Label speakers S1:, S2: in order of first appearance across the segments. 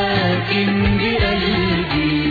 S1: ساكن بقلبي.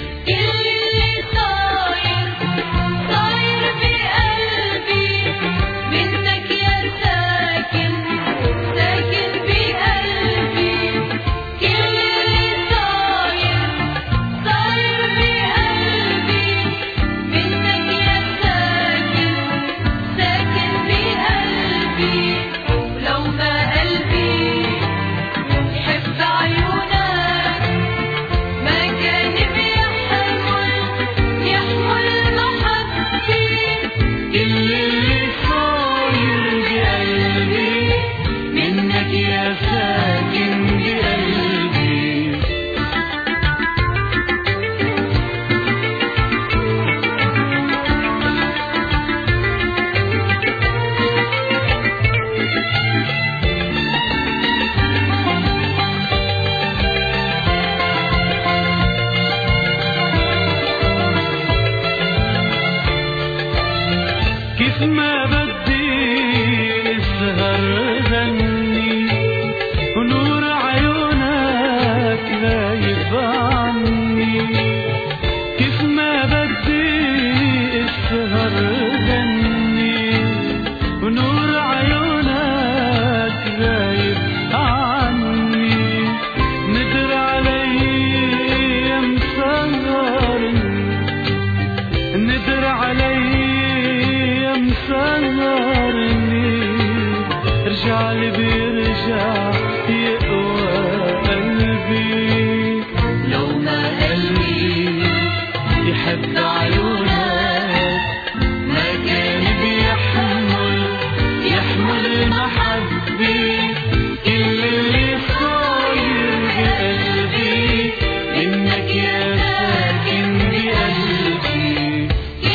S1: كيف ما بدي السهر غني ونور عيونك غايب عني. كيف ما بدي السهر غني ونور عيونك غايب عني. ندر علي مسهرني، ندر علي مسهرني. رجع لي بيرجع يقوى قلبي. لو ما قلبي يحب عيونك ما كان يحمل محبي. كل اللي صاير بقلبي منك يا ساكن بقلبي.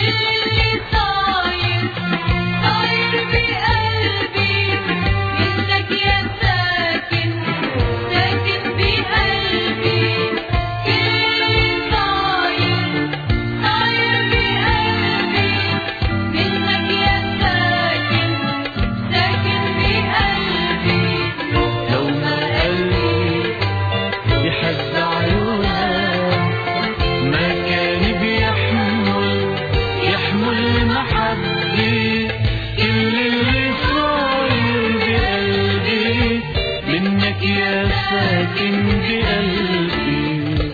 S1: ساكن بقلبي.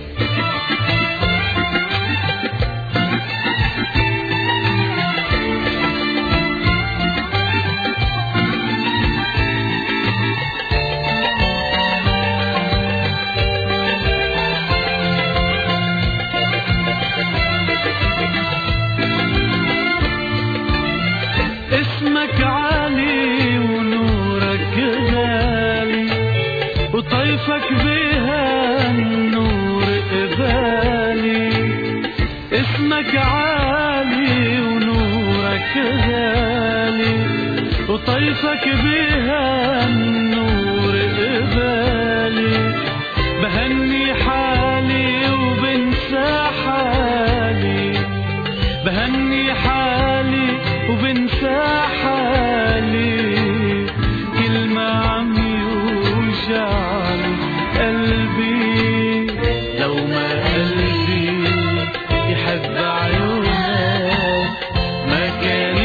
S1: اسمك عالي ونورك غالي وطيفك بها النور قبالي. اسمك عالي ونورك غالي وطيفك بها النور قبالي. بهني حالي وبنسى حالي، بهني حالي وبنسى حالي. كل ما عم يوجعني قلبي. لو ما قلبي يحب عيونك ما كان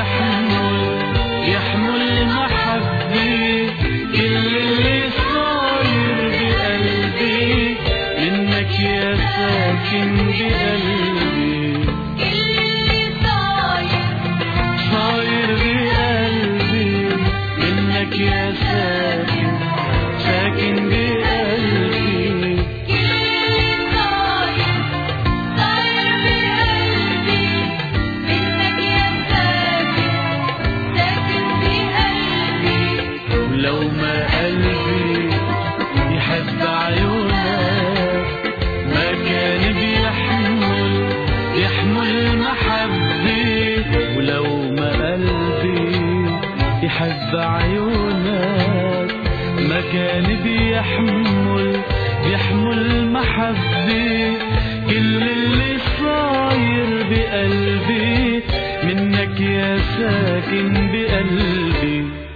S1: يحمل محبي. كل اللي صاير بقلبي منك يا ساكن بقلبي. صاير بقلبي منك يا ساكن بقلبي. ولو ما قلبي يحب عيونك ما كان يحمل محبي. ولو ما قلبي يحب عيونك ما كان بيحمل محبي. كل اللي صاير بقلبي منك يا ساكن بقلبي.